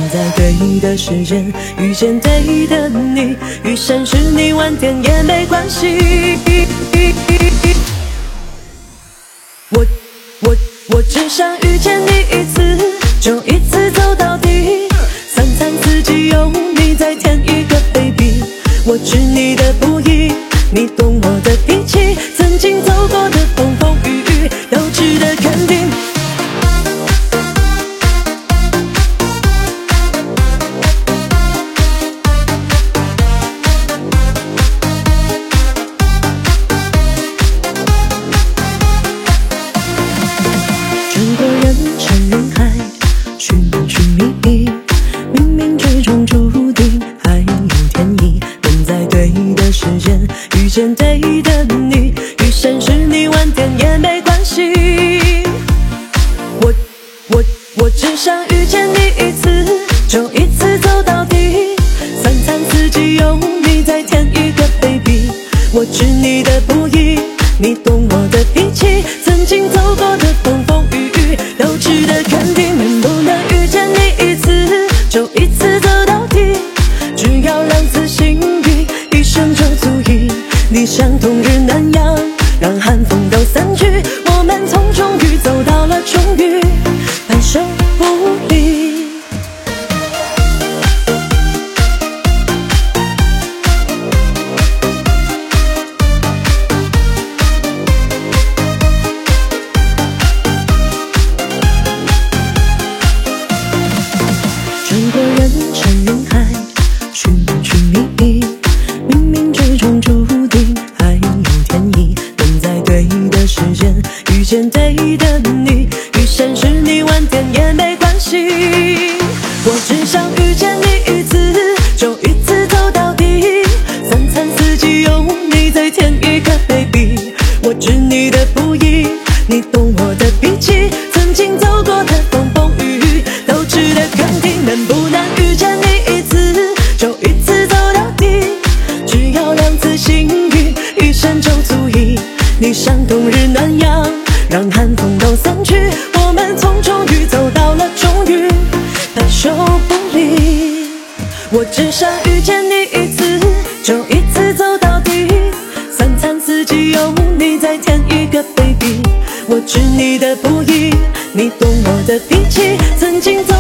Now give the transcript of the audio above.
等在对的时间，遇见对的你，雨伞是你晚点也没关系。我只想遇见你一次，就一次走到底。三餐四季有你再添一个 baby， 我知你的不易，你懂我的脾气，曾经走过的风风雨雨都值得肯定。穿过人山人海，寻寻觅觅，冥冥之中注定还有天意。等在对的时间，遇见对的你，雨伞是你晚点也没关系。我只想遇见你一次，就一次走到底。三餐四季有你再添一个 baby， 我知你的不易，你懂我的脾气，曾经走过的风风雨雨都值得肯定。能不能遇见你一次，就一次走到底，只要2次幸运，一生就足以。你像冬日暖阳，让寒风都散去，我们从终于走到了终于，白首不离。穿过人山人海，寻寻觅觅，冥冥之中注定还有天意。等在对的时间，遇见对的你，雨伞是你晚点也没关系。我只想遇见你一次，就一次走到底。三餐四季有你再添一个 baby， 我知你的不易，你懂我的脾气，曾经走过的风风雨雨都值得肯定。能不能遇见你一次，就一次走到底，只要2次幸运，一生就足以。你像冬日暖阳，让寒风都散去，我们从终于走到了终于，白首不离。我只想遇见你一次，就一次走到底。三餐四季有你再添一个 baby， 我知你的不易，你懂我的脾气，曾经走